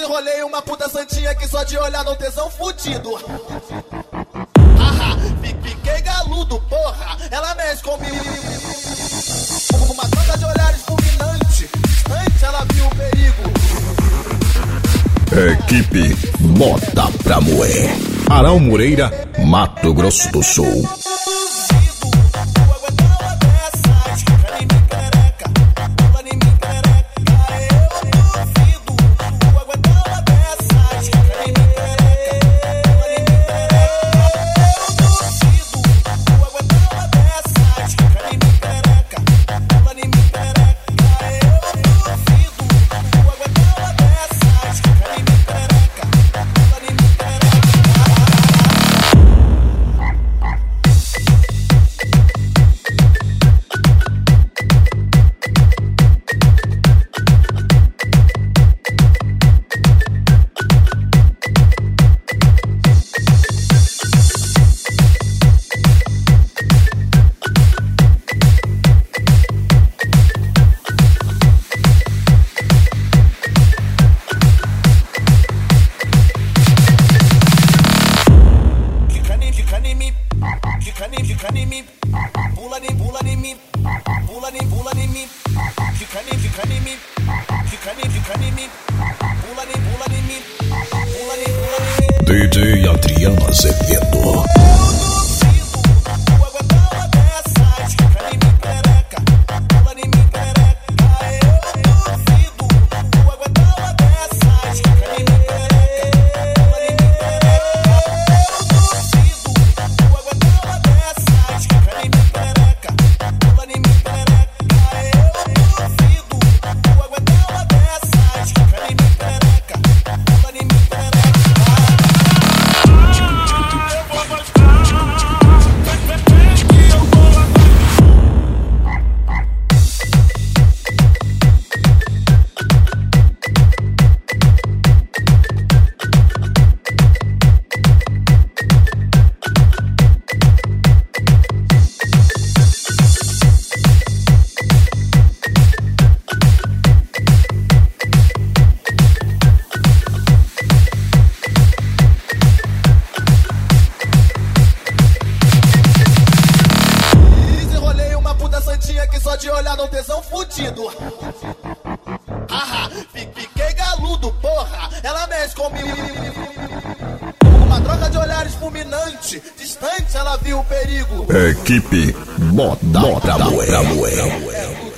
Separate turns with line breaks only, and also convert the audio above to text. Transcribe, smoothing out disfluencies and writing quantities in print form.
Desenrolei uma puta santinha que só de olhar no tesão fudido. Fiquei galudo, porra. Ela mexe comigo. Uma troca de olhares fulminante. Distante, ela viu o perigo.
Equipe Bota Pra Moer. Arão Moreira, Mato Grosso do Sul. DJ Adriano Azevedo.
Que só de olhar no tesão fudido. Fiquei galudo, porra. Ela mexe comigo. Uma troca de olhares fulminante. Distante, ela viu o perigo.
Equipe Bota Pra Moer.